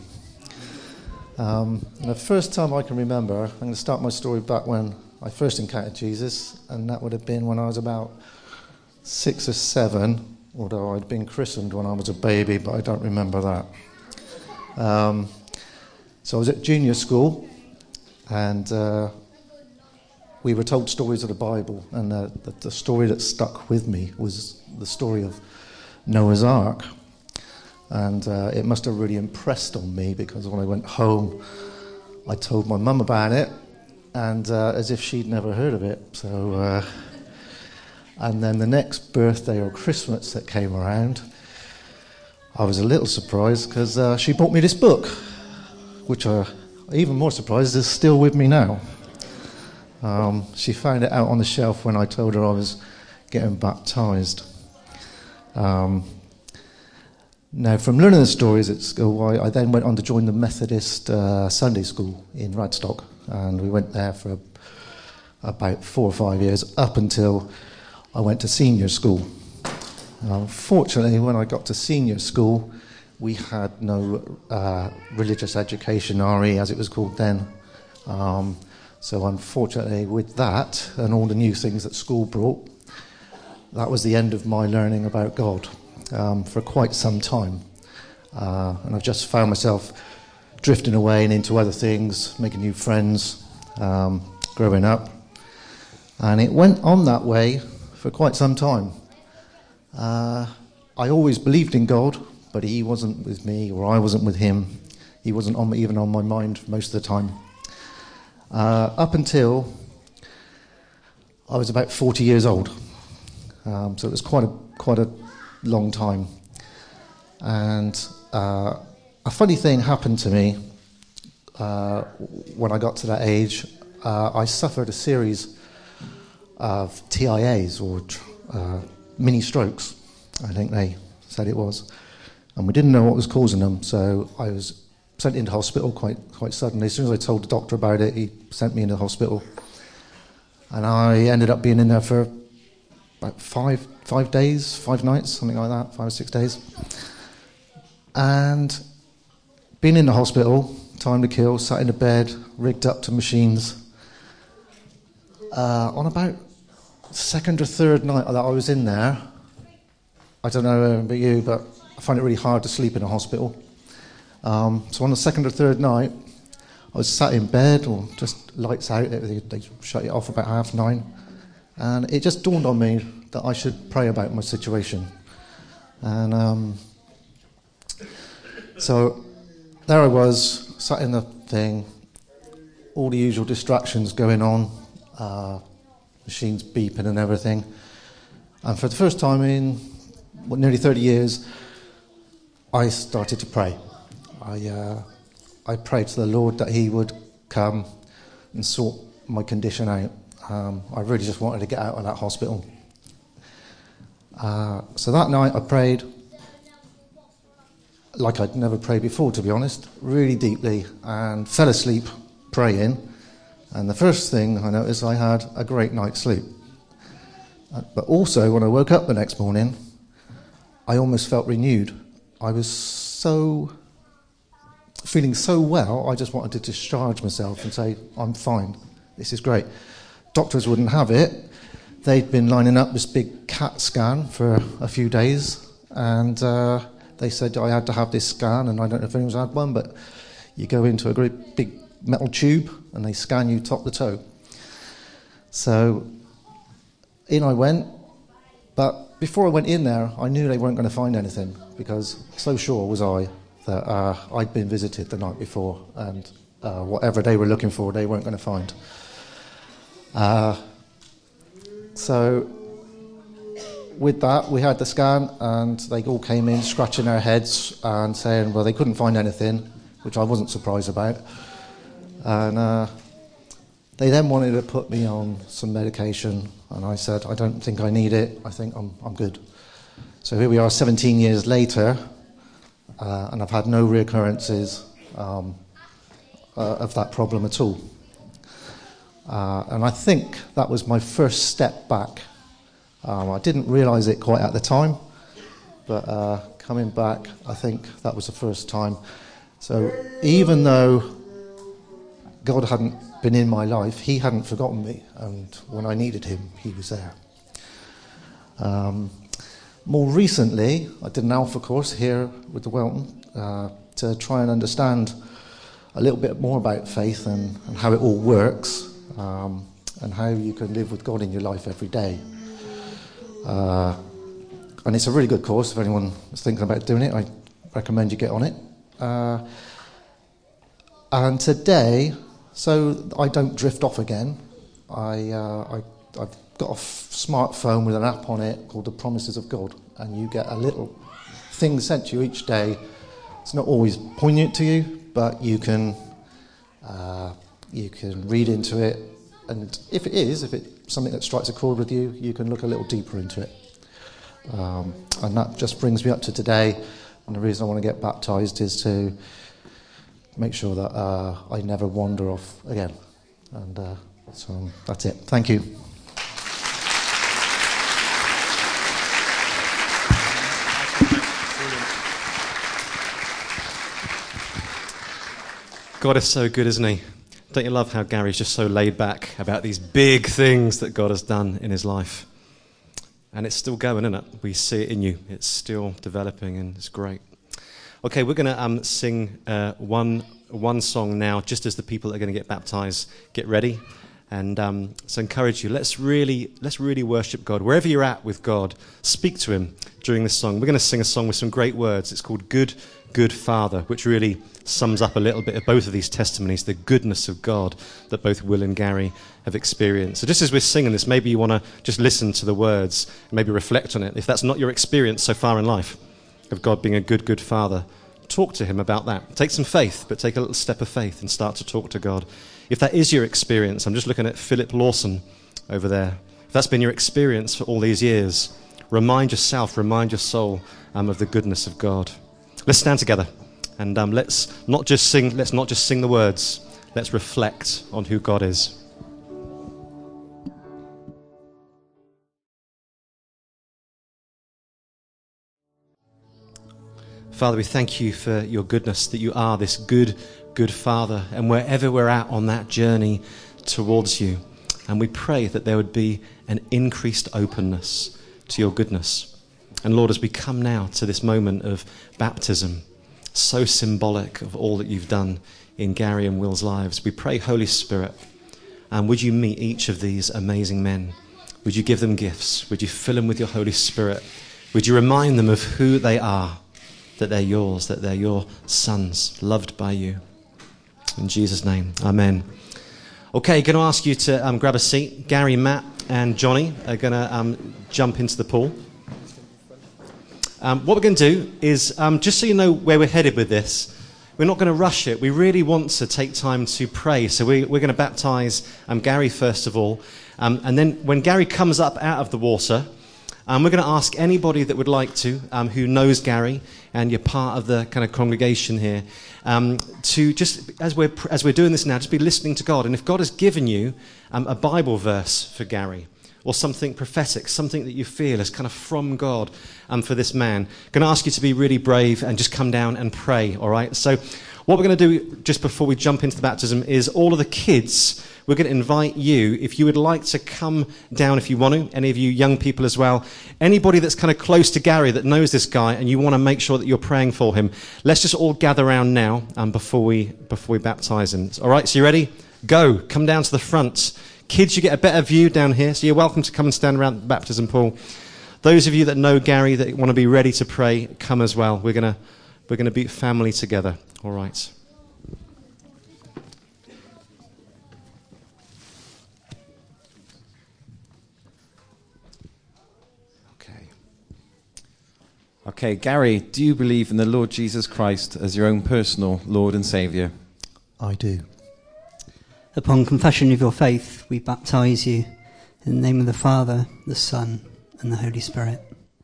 The first time I can remember, I'm going to start my story back when I first encountered Jesus, and that would have been when I was about 6 or 7, although I'd been christened when I was a baby, but I don't remember that. So I was at junior school, and we were told stories of the Bible, and the story that stuck with me was the story of Noah's Ark. And it must have really impressed on me, because when I went home, I told my mum about it, and as if she'd never heard of it. So, and then the next birthday or Christmas that came around, I was a little surprised because she bought me this book, which even more surprised is still with me now. She found it out on the shelf when I told her I was getting baptised. Now, from learning the stories at school, I then went on to join the Methodist Sunday school in Radstock, and we went there for about 4 or 5 years, up until I went to senior school. Fortunately, when I got to senior school, we had no religious education, RE as it was called then. So unfortunately with that and all the new things that school brought, that was the end of my learning about God for quite some time. And I've just found myself drifting away and into other things, making new friends, growing up. And it went on that way for quite some time. I always believed in God, but he wasn't with me, or I wasn't with him. He wasn't even on my mind most of the time. Up until I was about 40 years old. So it was quite a long time. And a funny thing happened to me when I got to that age. I suffered a series of TIAs, or mini strokes, I think they said it was. And we didn't know what was causing them, so I was sent into hospital quite suddenly. As soon as I told the doctor about it, he sent me into hospital. And I ended up being in there for about 5 days, 5 nights, something like that, 5 or 6 days. And being in the hospital, time to kill, sat in a bed, rigged up to machines. On about second or third night that I was in there, I don't know about you, but I find it really hard to sleep in a hospital. So on the second or third night, I was sat in bed, or just lights out. They shut it off about 9:30. And it just dawned on me that I should pray about my situation. And so there I was, sat in the thing, all the usual distractions going on, machines beeping and everything. And for the first time in nearly 30 years, I started to pray. I prayed to the Lord that he would come and sort my condition out. I really just wanted to get out of that hospital. So that night I prayed like I'd never prayed before, to be honest, really deeply, and fell asleep praying. And the first thing I noticed, I had a great night's sleep. But also, when I woke up the next morning, I almost felt renewed. I was feeling so well, I just wanted to discharge myself and say, I'm fine, this is great. Doctors wouldn't have it. They'd been lining up this big CAT scan for a few days, and they said I had to have this scan, and I don't know if anyone's had one, but you go into a great big metal tube, and they scan you top to toe. So in I went, but before I went in there, I knew they weren't going to find anything, because so sure was I that I'd been visited the night before, and whatever they were looking for, they weren't going to find. So with that, we had the scan, and they all came in scratching their heads and saying, well, they couldn't find anything, which I wasn't surprised about. And they then wanted to put me on some medication, and I said, I don't think I need it. I think I'm good. So here we are 17 years later, and I've had no reoccurrences of that problem at all. And I think that was my first step back. I didn't realise it quite at the time, but coming back, I think that was the first time. So even though God hadn't been in my life, he hadn't forgotten me, and when I needed him, he was there. More recently, I did an Alpha course here with the Welton to try and understand a little bit more about faith and how it all works, and how you can live with God in your life every day. And it's a really good course. If anyone is thinking about doing it, I recommend you get on it. And today, so I don't drift off again, I've got a smartphone with an app on it called The Promises of God, and you get a little thing sent to you each day. It's not always poignant to you, but you can read into it, and if it's something that strikes a chord with you, you can look a little deeper into it. And that just brings me up to today, and the reason I want to get baptised is to make sure that I never wander off again. And so that's it. Thank you. God is so good, isn't he? Don't you love how Gary's just so laid back about these big things that God has done in his life? And it's still going, isn't it? We see it in you. It's still developing, and it's great. Okay, we're going to sing one song now, just as the people that are going to get baptized get ready. And so I encourage you, let's really worship God. Wherever you're at with God, speak to him during this song. We're going to sing a song with some great words. It's called Good, Good Father, which really sums up a little bit of both of these testimonies, the goodness of God that both Will and Gary have experienced. So just as we're singing this, maybe you want to just listen to the words, maybe reflect on it. If that's not your experience so far in life of God being a good, good Father, talk to him about that. Take some faith, but take a little step of faith and start to talk to God. If that is your experience, I'm just looking at Philip Lawson over there. If that's been your experience for all these years, remind yourself, remind your soul of the goodness of God. Let's stand together and let's not just sing the words. Let's reflect on who God is. Father, we thank you for your goodness, that you are this good, good Father. And wherever we're at on that journey towards you, and we pray that there would be an increased openness to your goodness. And Lord, as we come now to this moment of baptism, so symbolic of all that you've done in Gary and Will's lives, we pray, Holy Spirit, and would you meet each of these amazing men? Would you give them gifts? Would you fill them with your Holy Spirit? Would you remind them of who they are? That they're yours, that they're your sons, loved by you. In Jesus' name, amen. Okay, going to ask you to grab a seat. Gary, Matt, and Johnny are going to jump into the pool. What we're going to do is, just so you know where we're headed with this, we're not going to rush it. We really want to take time to pray. So we're going to baptize Gary first of all. And then when Gary comes up out of the water, we're going to ask anybody that would like to, who knows Gary, and you're part of the kind of congregation here, to just, as we're doing this now, just be listening to God. And if God has given you a Bible verse for Gary, or something prophetic, something that you feel is kind of from God for this man, I'm going to ask you to be really brave and just come down and pray, all right? So what we're going to do just before we jump into the baptism is all of the kids, we're going to invite you, if you would like to come down if you want to, any of you young people as well, anybody that's kind of close to Gary that knows this guy and you want to make sure that you're praying for him, let's just all gather around now before we baptize him. All right, so you ready? Go. Come down to the front. Kids, you get a better view down here, so you're welcome to come and stand around the baptism pool. Those of you that know Gary, that want to be ready to pray, come as well. We're going to be family together. All right. Okay, Gary, do you believe in the Lord Jesus Christ as your own personal Lord and Saviour? I do. Upon confession of your faith, we baptize you in the name of the Father, the Son, and the Holy Spirit.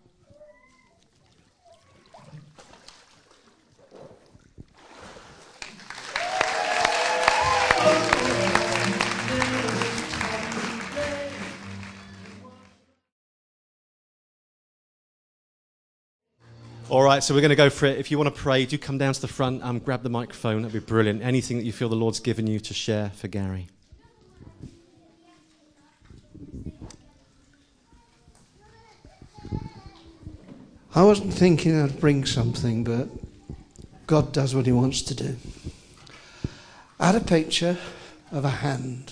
All right, so we're going to go for it. If you want to pray, do come down to the front, grab the microphone. That'd be brilliant. Anything that you feel the Lord's given you to share for Gary. I wasn't thinking I'd bring something, but God does what he wants to do. I had a picture of a hand.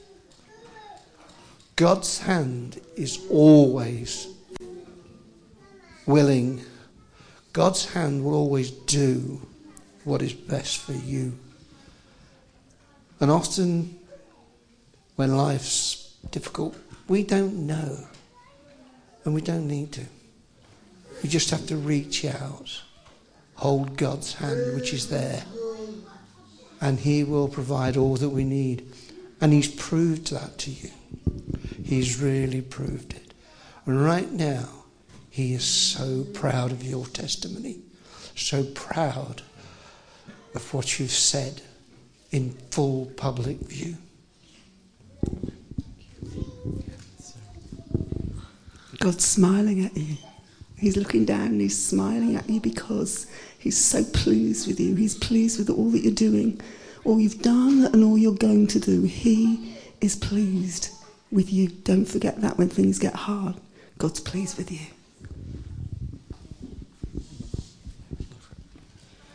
God's hand is always willing. God's hand will always do what is best for you. And often, when life's difficult, we don't know. And we don't need to. We just have to reach out, hold God's hand, which is there. And he will provide all that we need. And he's proved that to you. He's really proved it. And right now, he is so proud of your testimony, so proud of what you've said in full public view. God's smiling at you. He's looking down and he's smiling at you because he's so pleased with you. He's pleased with all that you're doing, all you've done and all you're going to do. He is pleased with you. Don't forget that when things get hard. God's pleased with you.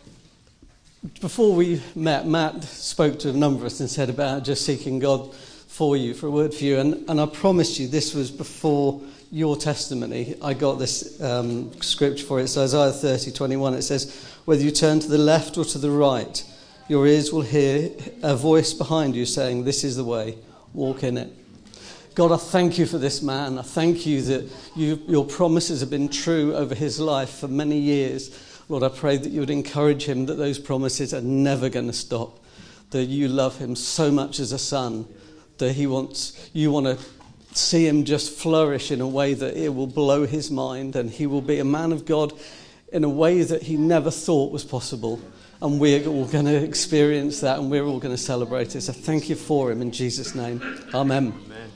Before we met, Matt spoke to a number of us and said about just seeking God for you, for a word for you. And I promised you this was before your testimony. I got this scripture for it. So Isaiah 30:21, it says, whether you turn to the left or to the right, your ears will hear a voice behind you saying, this is the way, walk in it. God, I thank you for this man. I thank you that your promises have been true over his life for many years. Lord, I pray that you would encourage him that those promises are never going to stop, that you love him so much as a son, that you want to see him just flourish in a way that it will blow his mind, and he will be a man of God in a way that he never thought was possible. And we're all going to experience that, and we're all going to celebrate it. So thank you for him in Jesus' name. Amen.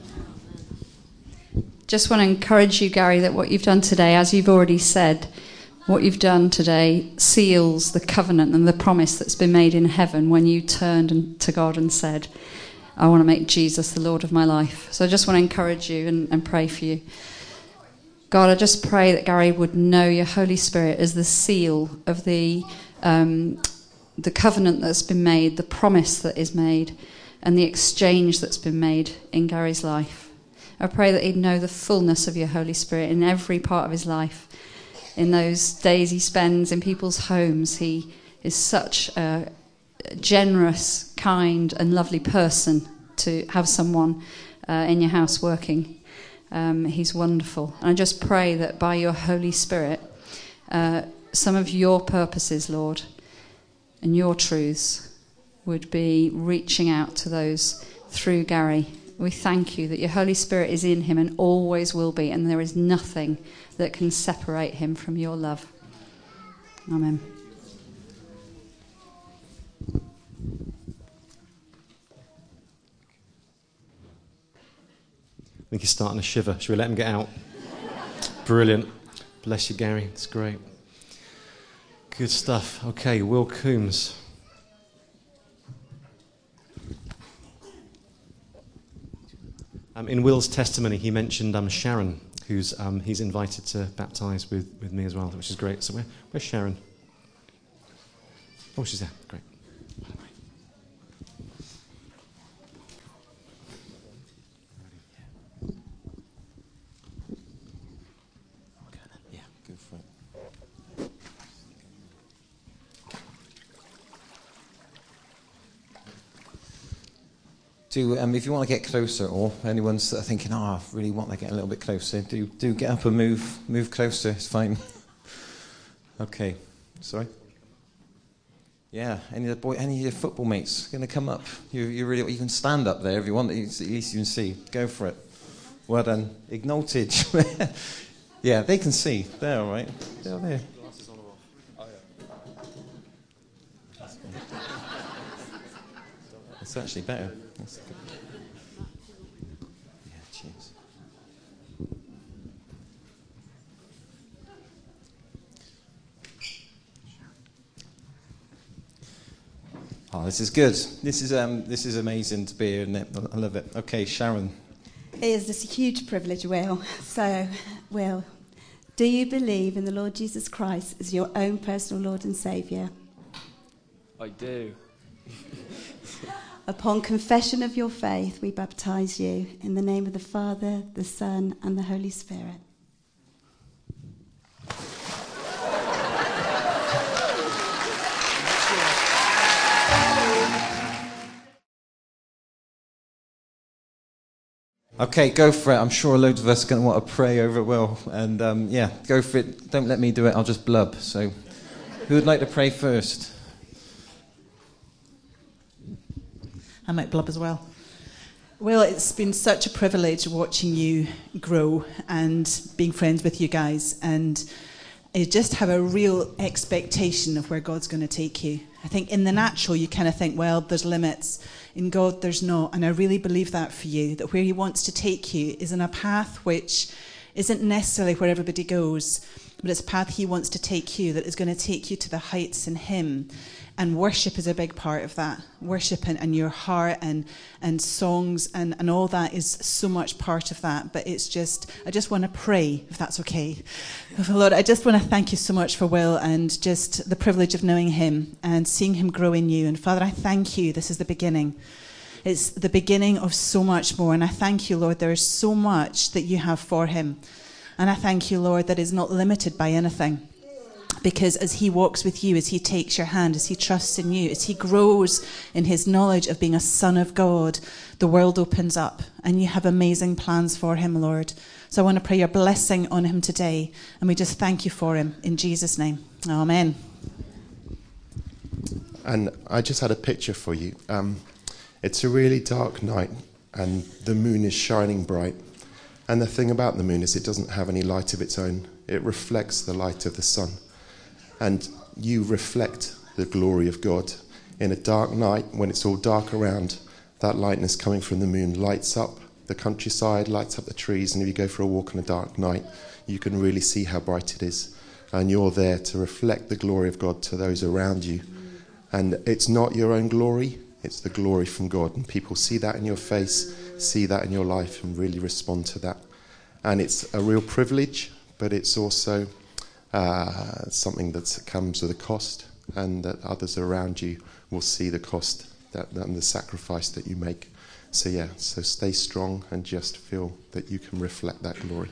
Just want to encourage you, Gary, that what you've done today, as you've already said, what you've done today seals the covenant and the promise that's been made in heaven when you turned to God and said, I want to make Jesus the Lord of my life. So I just want to encourage you and pray for you. God, I just pray that Gary would know your Holy Spirit as the seal of the covenant that's been made, the promise that is made, and the exchange that's been made in Gary's life. I pray that he'd know the fullness of your Holy Spirit in every part of his life. In those days he spends in people's homes, he is such a generous, kind and lovely person to have someone in your house working. He's wonderful. And I just pray that by your Holy Spirit, some of your purposes, Lord, and your truths would be reaching out to those through Gary. We thank you that your Holy Spirit is in him and always will be, and there is nothing that can separate him from your love. Amen. I think he's starting to shiver. Should we let him get out? Brilliant. Bless you, Gary. It's great. Good stuff. Okay, Will Coombs. In Will's testimony, he mentioned Sharon, who's he's invited to baptise with me as well, which is great. So where's Sharon? Oh, she's there. Great. Yeah, go for it. If you want to get closer, or anyone's thinking, I really want to get a little bit closer, do get up and move closer. It's fine. Okay. Sorry. Yeah. Any of your football mates going to come up? You can stand up there if you want. At least you can see. Go for it. Well done. Acknowledge. Yeah, they can see. They're all right. They're there. It's actually better. That's good. Yeah, cheers. Oh, this is good. This is amazing to be here, isn't it? I love it. Okay, Sharon. It is just a huge privilege, Will. So, Will, do you believe in the Lord Jesus Christ as your own personal Lord and Saviour? I do. Upon confession of your faith, we baptise you in the name of the Father, the Son, and the Holy Spirit. Okay, go for it. I'm sure loads of us are going to want to pray over Will. And go for it. Don't let me do it. I'll just blub. So who would like to pray first? I might blub as well. Well, it's been such a privilege watching you grow and being friends with you guys. And I just have a real expectation of where God's going to take you. I think in the natural, you kind of think, well, there's limits. In God, there's not. And I really believe that for you, that where he wants to take you is in a path which isn't necessarily where everybody goes, but it's a path he wants to take you that is going to take you to the heights in him. And worship is a big part of that. Worship and your heart and songs and all that is so much part of that. But it's just, I just want to pray, if that's okay. Lord, I just want to thank you so much for Will and just the privilege of knowing him and seeing him grow in you. And Father, I thank you. This is the beginning. It's the beginning of so much more. And I thank you, Lord, there is so much that you have for him. And I thank you, Lord, that is not limited by anything. Because as he walks with you, as he takes your hand, as he trusts in you, as he grows in his knowledge of being a son of God, the world opens up and you have amazing plans for him, Lord. So I want to pray your blessing on him today. And we just thank you for him in Jesus' name. Amen. And I just had a picture for you. It's a really dark night and the moon is shining bright. And the thing about the moon is it doesn't have any light of its own. It reflects the light of the sun. And you reflect the glory of God. In a dark night, when it's all dark around, that lightness coming from the moon lights up the countryside, lights up the trees, and if you go for a walk on a dark night, you can really see how bright it is. And you're there to reflect the glory of God to those around you. And it's not your own glory, it's the glory from God. And people see that in your face, see that in your life, and really respond to that. And it's a real privilege, but it's also something that comes with a cost, and that others around you will see the cost and the sacrifice that you make. So stay strong and just feel that you can reflect that glory.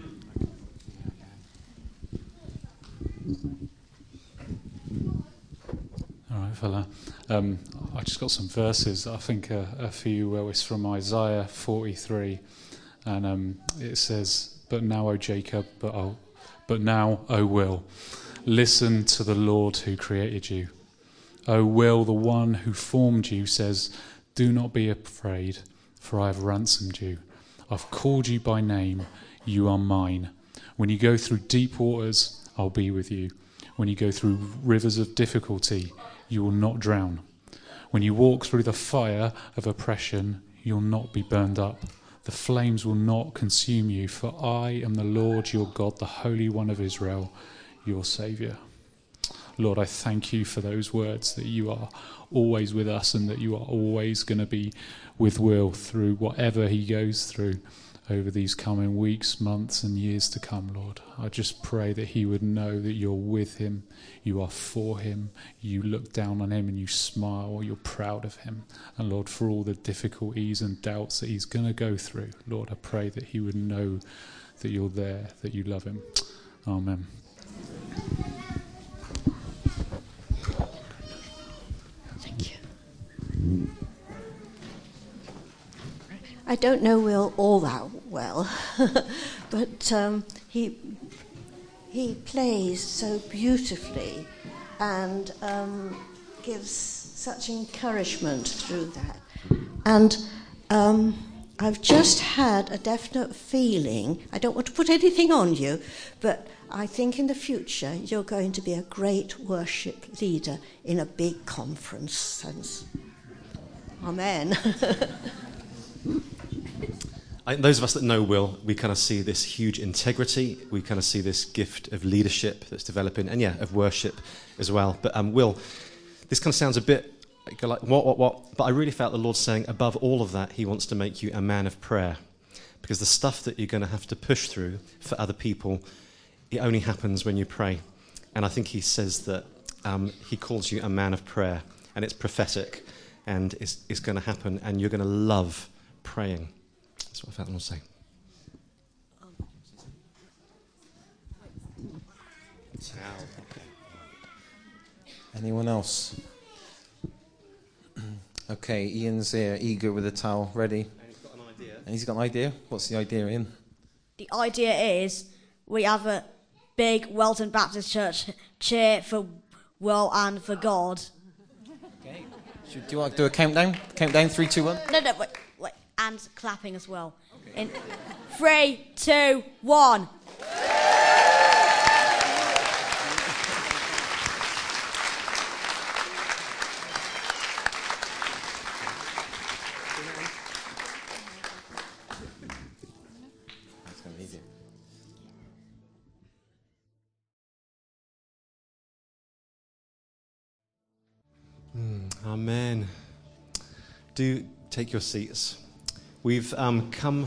All right, fella. I just got some verses. I think a few is from Isaiah 43, and it says, "But now, O Jacob, but now, O Will, listen to the Lord who created you. O Will, the one who formed you, says, do not be afraid, for I have ransomed you. I've called you by name, you are mine. When you go through deep waters, I'll be with you. When you go through rivers of difficulty, you will not drown. When you walk through the fire of oppression, you'll not be burned up. The flames will not consume you, for I am the Lord your God, the Holy One of Israel, your Saviour." Lord, I thank you for those words, that you are always with us and that you are always going to be with Will through whatever he goes through over these coming weeks, months and years to come, Lord. I just pray that he would know that you're with him, you are for him, you look down on him and you smile, you're proud of him. And Lord, for all the difficulties and doubts that he's going to go through, Lord, I pray that he would know that you're there, that you love him. Amen. Thank you. I don't know Will all that well, but he plays so beautifully and gives such encouragement through that. And I've just had a definite feeling, I don't want to put anything on you, but I think in the future you're going to be a great worship leader in a big conference. Amen. Those of us that know Will, we kind of see this huge integrity. We kind of see this gift of leadership that's developing, and of worship as well. But Will, this kind of sounds a bit like what? But I really felt the Lord saying, above all of that, he wants to make you a man of prayer. Because the stuff that you're going to have to push through for other people, it only happens when you pray. And I think he says that he calls you a man of prayer, and it's prophetic, and it's going to happen, and you're going to love praying. That's what I felt the Lord say. Anyone else? Okay, Ian's here, eager with a towel, ready. And he's got an idea. And he's got an idea? What's the idea, Ian? The idea is we have a big Welton Baptist Church cheer for Will and for God. Okay. Do you want to do a countdown? Countdown, 3, 2, 1? No, wait. And clapping as well. Okay. In 3, 2, 1. That's going to be easier. Amen. Do take your seats. We've come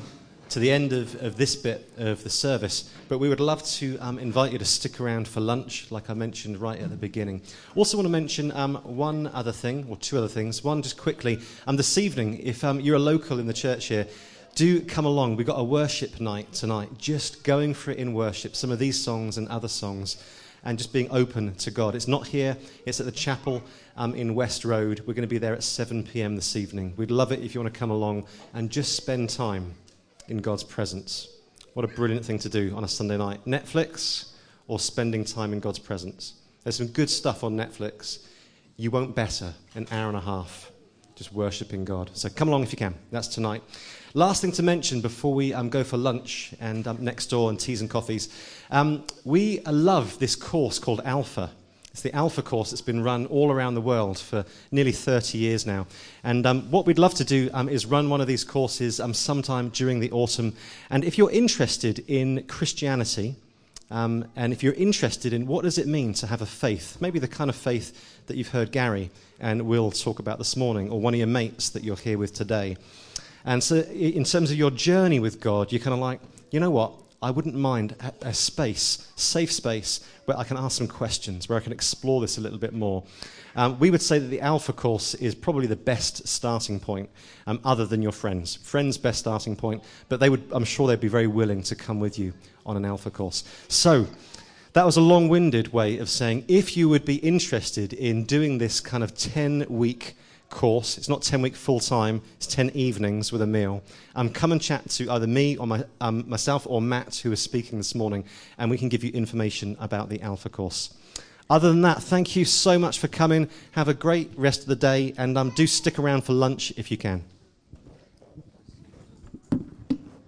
to the end of this bit of the service, but we would love to invite you to stick around for lunch, like I mentioned right at the beginning. Also want to mention one other thing, or two other things. One, just quickly, this evening, if you're a local in the church here, do come along. We've got a worship night tonight, just going for it in worship, some of these songs and other songs, and just being open to God. It's not here, it's at the chapel in West Road. We're going to be there at 7 p.m. this evening. We'd love it if you want to come along and just spend time in God's presence. What a brilliant thing to do on a Sunday night. Netflix or spending time in God's presence. There's some good stuff on Netflix. You won't better an hour and a half just worshipping God. So come along if you can. That's tonight. Last thing to mention before we go for lunch and next door and teas and coffees. We love this course called Alpha. It's the Alpha course that's been run all around the world for nearly 30 years now. And what we'd love to do is run one of these courses sometime during the autumn. And if you're interested in Christianity, and if you're interested in what does it mean to have a faith, maybe the kind of faith that you've heard Gary and Will talk about this morning, or one of your mates that you're here with today. And so in terms of your journey with God, you're kind of like, you know what? I wouldn't mind a space, safe space, where I can ask some questions, where I can explore this a little bit more. We would say that the Alpha course is probably the best starting point, other than your friends. Friends' best starting point, but I'm sure they'd be very willing to come with you on an Alpha course. So that was a long-winded way of saying, if you would be interested in doing this kind of 10-week course, it's not 10-week full-time, it's 10 evenings with a meal, come and chat to either me or myself or Matt, who is speaking this morning, and we can give you information about the Alpha course. Other than that, thank you so much for coming. Have a great rest of the day, and do stick around for lunch if you can.